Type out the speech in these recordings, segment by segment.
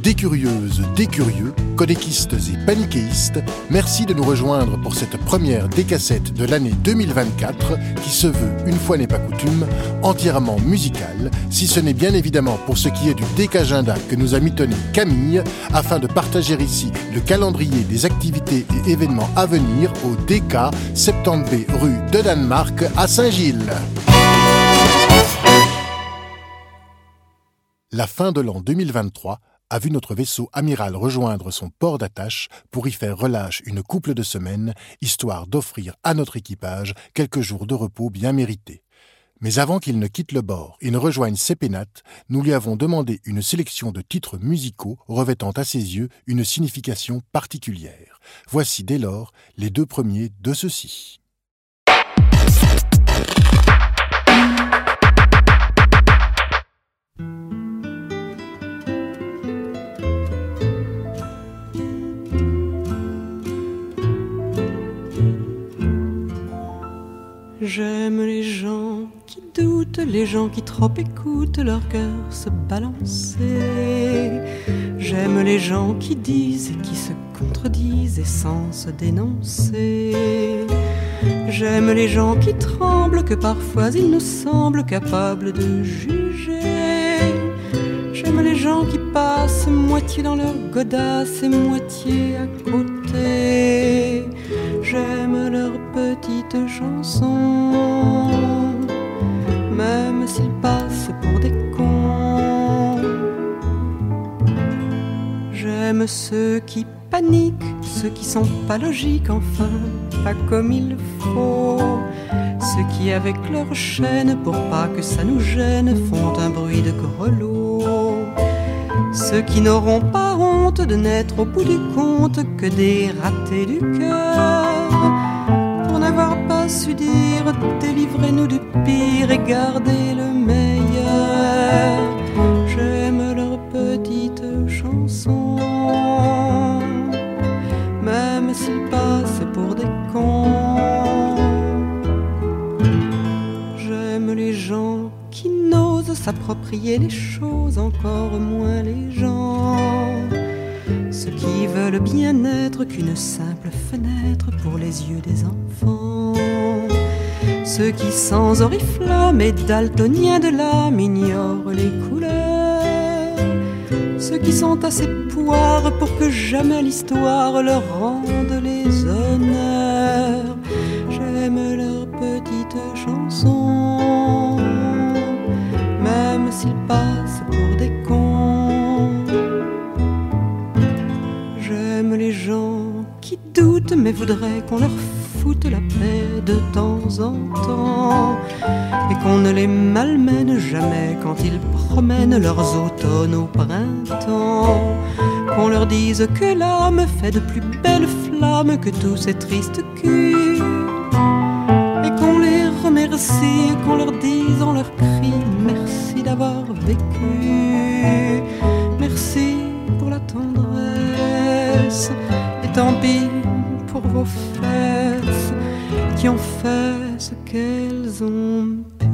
des curieuses, des curieux, codéquistes et paniquéistes, merci de nous rejoindre pour cette première décassette de l'année 2024 qui se veut, une fois n'est pas coutume, entièrement musicale, si ce n'est bien évidemment pour ce qui est du décagenda que nous a mitonné Camille, afin de partager ici le calendrier des activités et événements à venir au DK 70B rue de Danemark à Saint-Gilles. La fin de l'an 2023 a vu notre vaisseau amiral rejoindre son port d'attache pour y faire relâche une couple de semaines, histoire d'offrir à notre équipage quelques jours de repos bien mérités. Mais avant qu'il ne quitte le bord et ne rejoigne ses pénates, nous lui avons demandé une sélection de titres musicaux revêtant à ses yeux une signification particulière. Voici dès lors les deux premiers de ceux-ci. J'aime les gens qui doutent, les gens qui trop écoutent leur cœur se balancer. J'aime les gens qui disent et qui se contredisent et sans se dénoncer. J'aime les gens qui tremblent, que parfois ils nous semblent capables de juger. J'aime les gens qui passent moitié dans leur godasse et moitié à côté. J'aime leurs petites chansons, même s'ils passent pour des cons. J'aime ceux qui paniquent, ceux qui sont pas logiques, enfin, pas comme il faut. Ceux qui avec leur chaîne, pour pas que ça nous gêne, font un bruit de grelot. Ceux qui n'auront pas honte de n'être au bout du compte que des ratés du cœur, pour n'avoir pas su dire délivrez-nous du pire et gardez le meilleur. J'aime leurs petites chansons, même s'ils passent pour des cons. J'aime les gens qui n'osent s'approprier les choses, encore moins les gens. Ceux qui veulent bien être qu'une simple fenêtre pour les yeux des enfants. Ceux qui sans oriflamme et daltoniens de l'âme ignorent les couleurs. Ceux qui sont assez poires pour que jamais l'histoire leur rende les honneurs. J'aime leurs petites chansons, même s'ils passent pour des cons. J'aime les gens qui doutent mais voudraient qu'on leur foute la paix de temps en temps et qu'on ne les malmène jamais quand ils promènent leurs automnes au printemps. Qu'on leur dise que l'âme fait de plus belles flammes que tous ces tristes culs et qu'on les remercie, qu'on leur dise en leur cri merci d'avoir vécu, merci pour la tendresse et tant pis pour vos fesses qui ont fait ce qu'elles ont pu.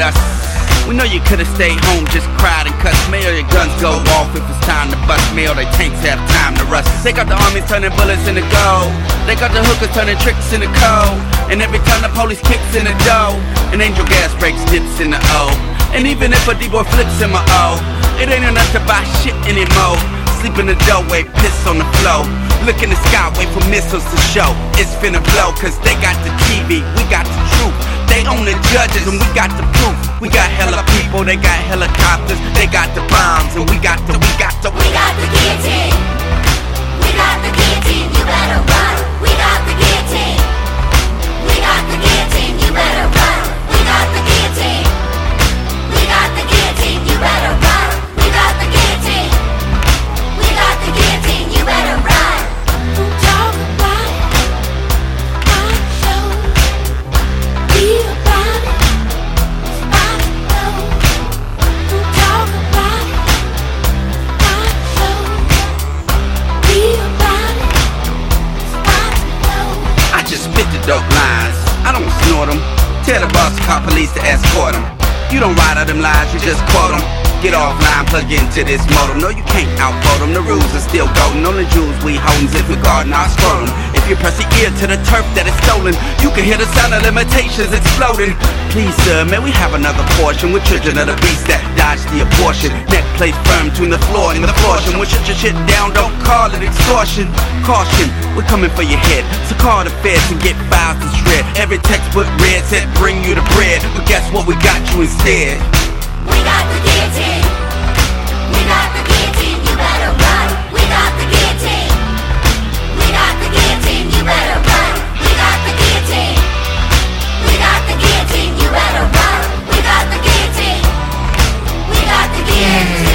with us. We know you could've stayed home, just cried and cussed. May all your guns go off if it's time to bust. May all their tanks have time to rust. They got the armies turning bullets into gold. They got the hookers turning tricks into cold. And every time the police kicks in the dough, an angel gas breaks dips in the O. And even if a D-boy flips in my O, it ain't enough to buy shit anymore. Sleep in the doorway, piss on the floor. Look in the sky, wait for missiles to show. It's finna blow, cause they got the TV, we got the truth. They own the judges and we got the proof. We got hella people, they got helicopters. They got the bombs and we got the guillotine. We got the guillotine, you better run. We got the guillotine. We got the guillotine, you better run. We got the guillotine. We got the guillotine, you better run. We got the guillotine. We got the guillotine, you better run. Talk about my show. Be about it. I know. Talk about my show. Be about it. I know. I just spit the dope lines, I don't snort them. Tell the boss to call police to escort them. You don't write out them lies, you just quote them. Get offline, plug into this modem. No, you can't outvote them, the rules are still golden. Only jewels we holdin' if we guardin' our scrotum. If you press the ear to the turf that is stolen, you can hear the sound of limitations exploding. Please sir, may we have another portion? We're children of the beast that dodge the abortion. Neck plate firm between the floor and the floortion. When shut your shit down, don't call it extortion. Caution, we're coming for your head. So call the feds and get files to shred. Every textbook read said bring you the bread, but guess what, we got you instead. We got the guillotine. We got the guillotine, you better run. We got the guillotine. We got the guillotine, you better run. We got the guillotine. We got the guillotine, you better run. We got the guillotine. We got the guillotine.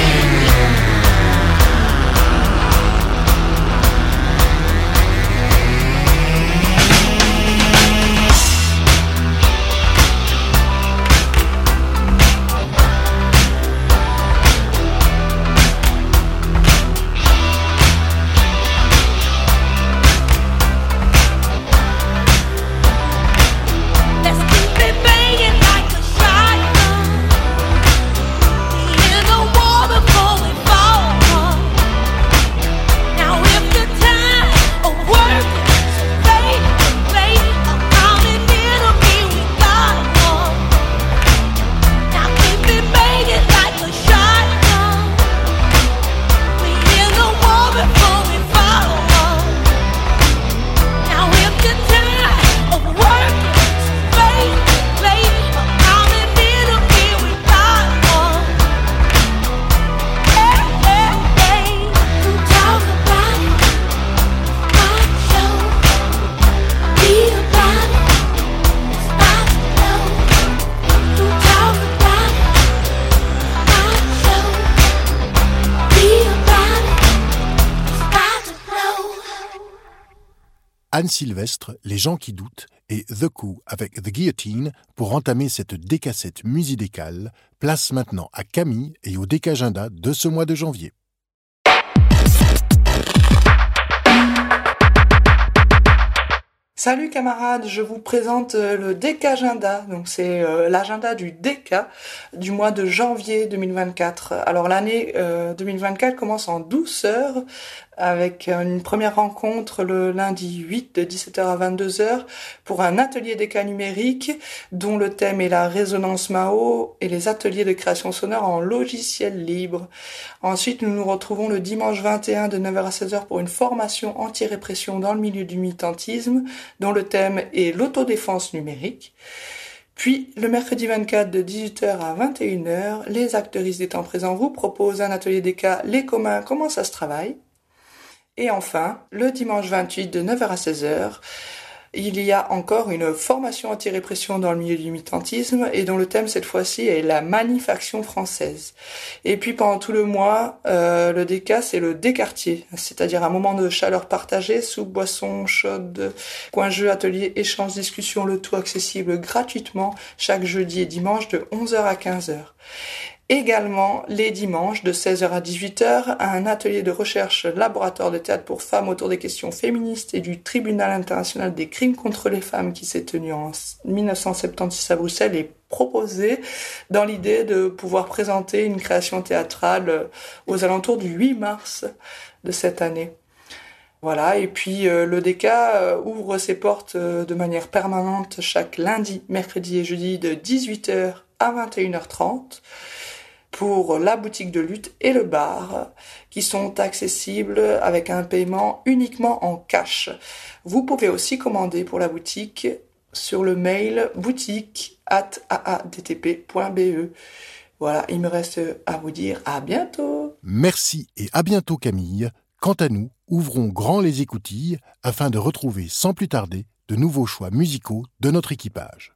Anne Sylvestre, Les gens qui doutent, et The Coup avec The Guillotine pour entamer cette décassette musidécale. Place maintenant à Camille et au décagenda de ce mois de janvier. Salut camarades, je vous présente le Décagenda. Donc c'est l'agenda du Déca du mois de janvier 2024. Alors l'année 2024 commence en douceur avec une première rencontre le lundi 8 de 17h à 22h pour un atelier Déca numérique dont le thème est la résonance Mao et les ateliers de création sonore en logiciel libre. Ensuite, nous nous retrouvons le dimanche 21 de 9h à 16h pour une formation anti-répression dans le milieu du militantisme dont le thème est l'autodéfense numérique. Puis, le mercredi 24 de 18h à 21h, les actrices des temps présents vous proposent un atelier Déca Les communs, comment ça se travaille. Et enfin, le dimanche 28 de 9h à 16h, il y a encore une formation anti-répression dans le milieu du militantisme et dont le thème cette fois-ci est la Manif Action française. Et puis pendant tout le mois, le Déca c'est le Déquartier, c'est-à-dire un moment de chaleur partagée sous boisson chaude, coin jeu, atelier, échange, discussion, le tout accessible gratuitement chaque jeudi et dimanche de 11h à 15h. Également, les dimanches, de 16h à 18h, un atelier de recherche laboratoire de théâtre pour femmes autour des questions féministes et du Tribunal international des crimes contre les femmes qui s'est tenu en 1976 à Bruxelles et proposé dans l'idée de pouvoir présenter une création théâtrale aux alentours du 8 mars de cette année. Voilà, et puis le DK ouvre ses portes de manière permanente chaque lundi, mercredi et jeudi de 18h à 21h30 pour la boutique de lutte et le bar qui sont accessibles avec un paiement uniquement en cash. Vous pouvez aussi commander pour la boutique sur le mail boutique@aadtp.be. Voilà, il me reste à vous dire à bientôt. Merci et à bientôt Camille. Quant à nous, ouvrons grand les écoutilles afin de retrouver sans plus tarder de nouveaux choix musicaux de notre équipage.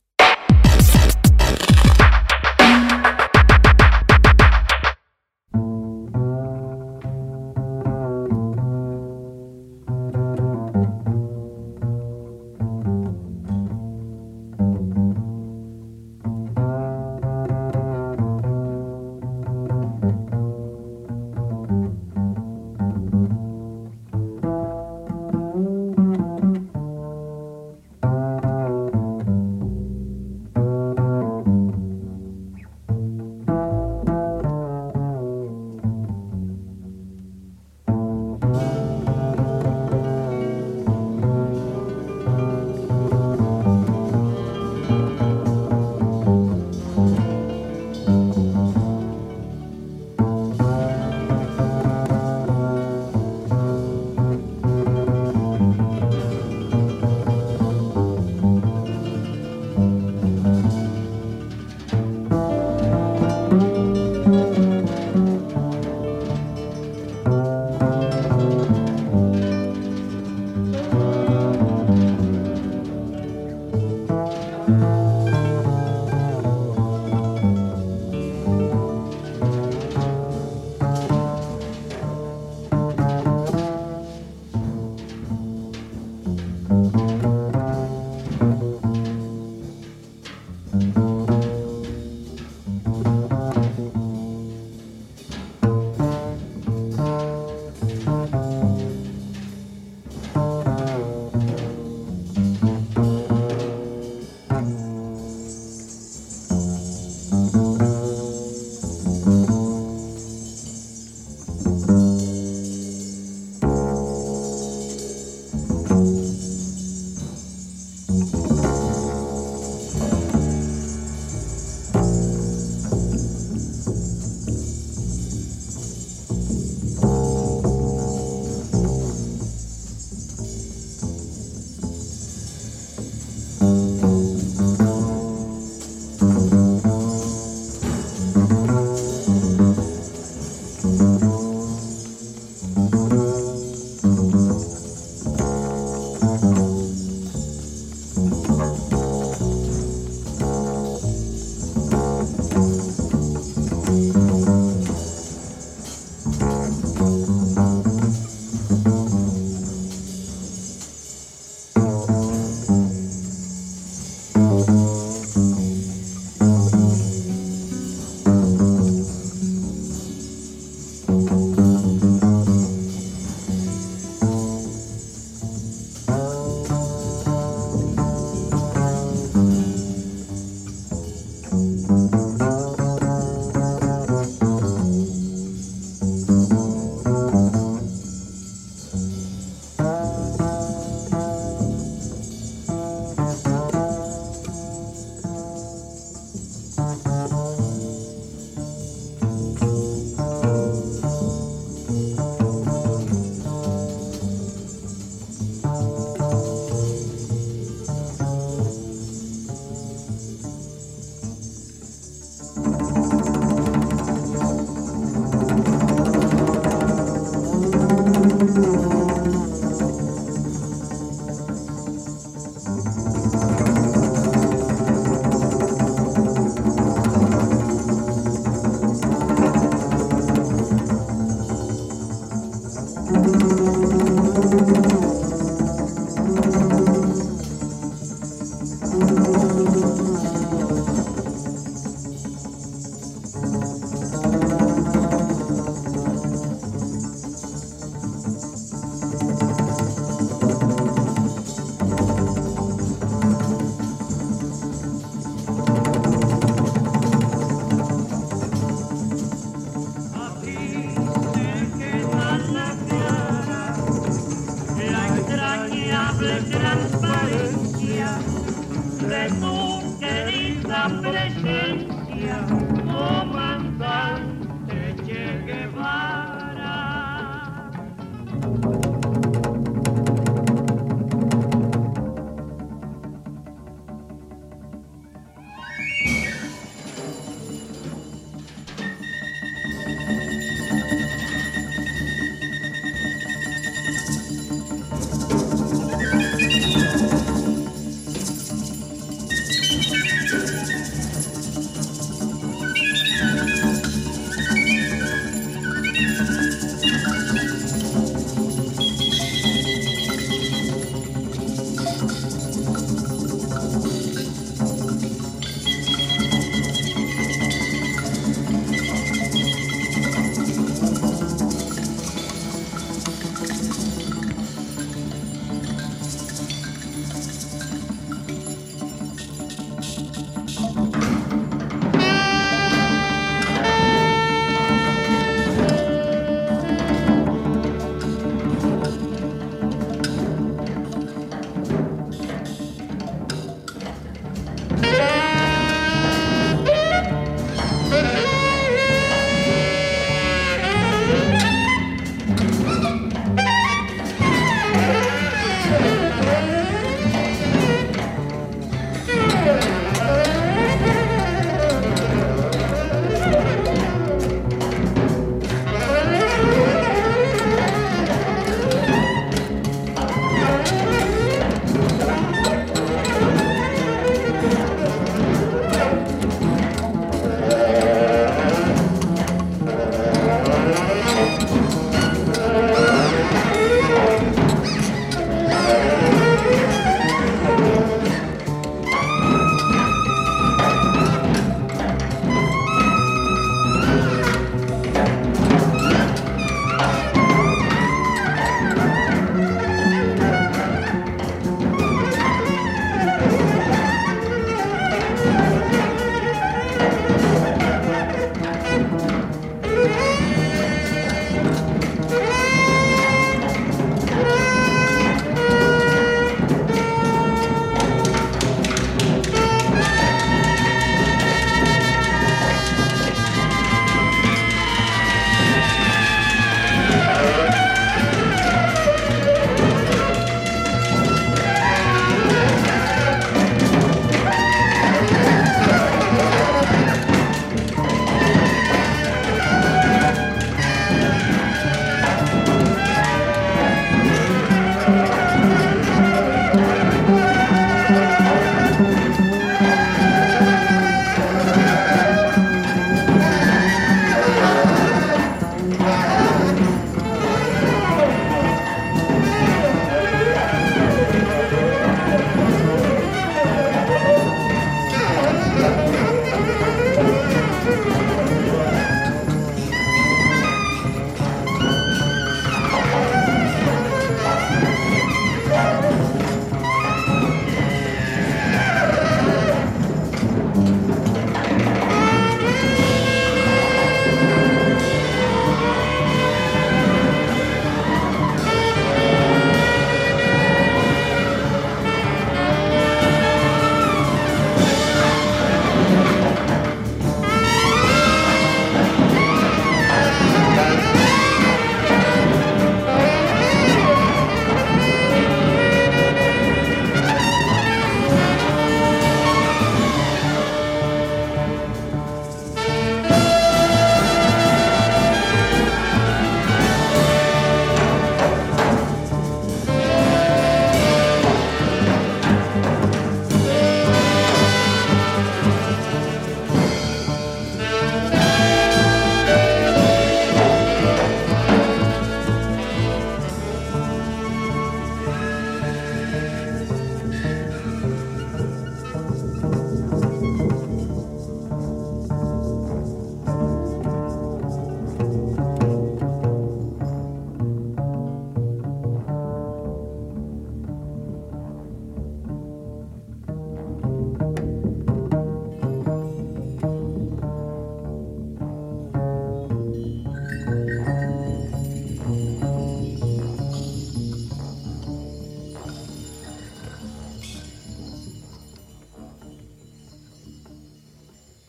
transparencia de tu querida presencia, comandante Che Guevara.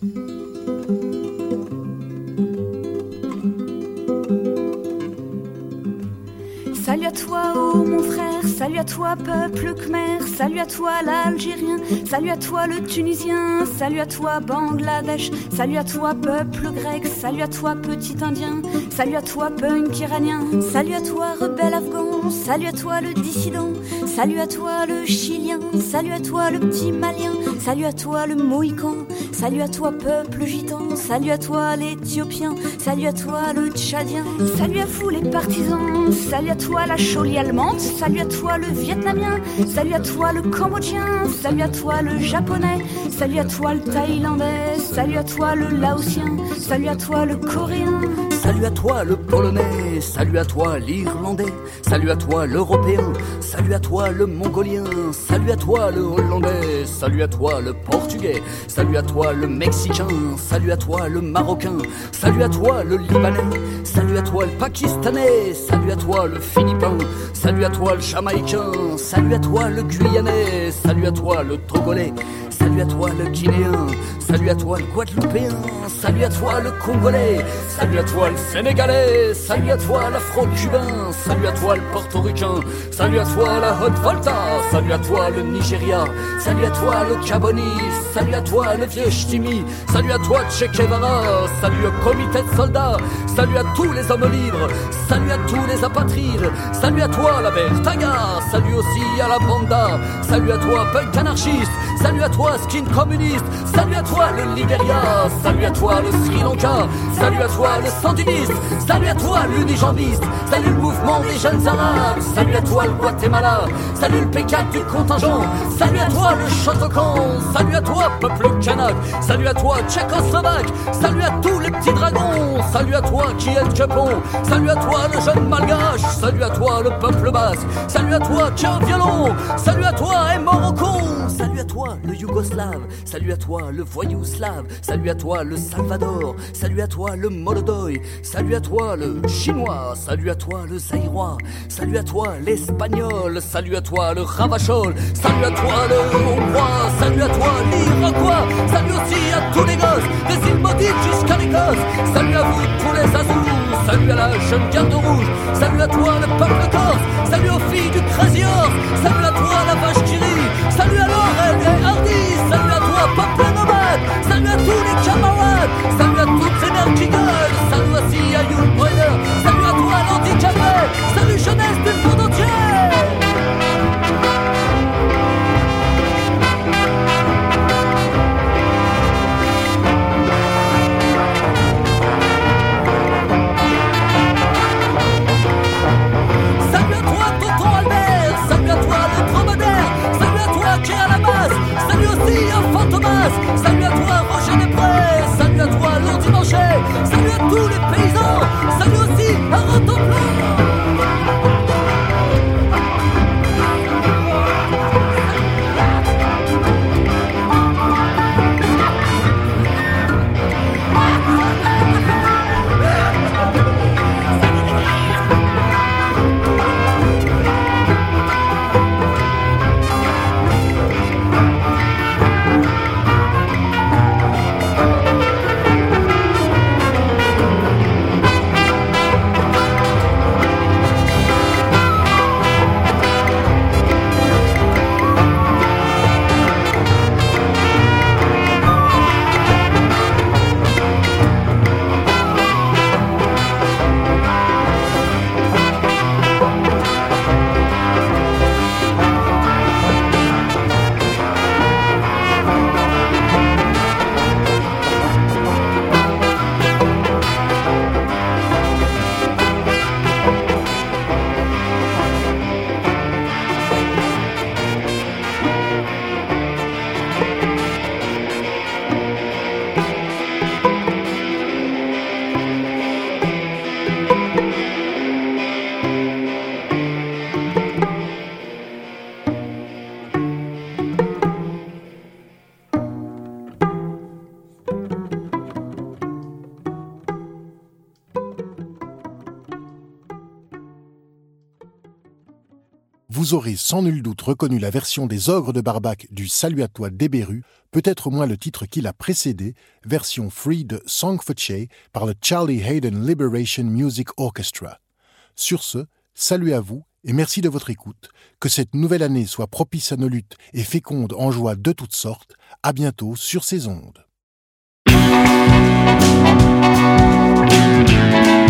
Salut à toi, oh mon frère, salut à toi, peuple khmer, salut à toi, l'Algérien, salut à toi, le Tunisien, salut à toi, Bangladesh, salut à toi, peuple grec, salut à toi, petit Indien, salut à toi, punk iranien, salut à toi, rebelle afghan, salut à toi, le dissident, salut à toi, le Chilien, salut à toi, le petit Malien, salut à toi, le Mohican, salut à toi, peuple gitan, salut à toi, l'Éthiopien, salut à toi, le Tchadien, salut à vous, les partisans, salut à toi, la Cholie allemande, salut à toi le Vietnamien, salut à toi le Cambodgien, salut à toi le Japonais, salut à toi le Thaïlandais, salut à toi le Laotien, salut à toi le Coréen, salut à toi le Polonais, salut à toi l'Irlandais, salut à toi l'Européen, salut à toi le Mongolien, salut à toi le Hollandais, salut à toi le Portugais, salut à toi le Mexicain, salut à toi le Marocain, salut à toi le Libanais, salut à toi le Pakistanais, salut à toi le Philippin, salut à toi le Jamaïcain, salut à toi le Guyanais, salut à toi le Togolais, salut à toi le Guinéen, salut à toi le Guadeloupéen, salut à toi le Congolais, salut à toi le Sénégalais, salut à toi l'Afro-Cubain, salut à toi le Portoricain, salut à toi la Haute-Volta, salut à toi le Nigeria, salut à toi le Gabonais, salut à toi le vieux Ch'timi, salut à toi Che Guevara, salut au comité de soldats, salut à tous les hommes libres, salut à tous les apatrides, salut à toi la Bertaga, salut aussi à la Banda, salut à toi punk anarchiste, salut à toi skin communiste, salut à toi le Libéria, salut à toi le Sri Lanka, salut à toi le sandiniste, salut à toi l'unijambiste, salut le mouvement des jeunes arabes, salut à toi le Guatemala, salut le P4 du contingent, salut à toi le Shotokan, salut à toi peuple kanak, salut à toi tchécoslovaque, salut à tous les petits dragons, salut à toi qui est le Japon, salut à toi le jeune malgache, salut à toi le peuple basque, salut à toi qui est au violon, salut à toi et mort au con, salut à toi le yougoslave, salut à toi le voyou slave, salut à toi le Salvador, salut à toi le Molodoy, salut à toi le chinois, salut à toi le zaïrois, salut à toi l'espagnol, salut à toi le ravachol, salut à toi le hongrois, salut à toi l'iroquois, salut aussi à tous les gosses, des îles maudites jusqu'à l'Écosse, salut à vous tous les Azous, salut à la jeune garde rouge, salut à toi le peuple corse, salut aux filles du Crazy Horse, salut à toi la vache qui rit, salut à Laurel et Hardy, salut à toi peuple nomade, salut à tous les camarades, salut à toutes ces mères qui gueulent, salut aussi à Yul Brynner, salut à toi l'handicapé, salut jeunesse du monde entier. Qui à la masse, salut aussi à Fantomas, salut à toi Roger Després, salut à toi Lourdimanché, salut à tous les paysans, salut aussi à Rotoplon. vous aurez sans nul doute reconnu la version des Ogres de Barbac du Salut à toi des Berus, peut-être moins le titre qui l'a précédé, version free de Song for Che par le Charlie Haydn Liberation Music Orchestra. Sur ce, salut à vous et merci de votre écoute. Que cette nouvelle année soit propice à nos luttes et féconde en joie de toutes sortes. À bientôt sur ces ondes.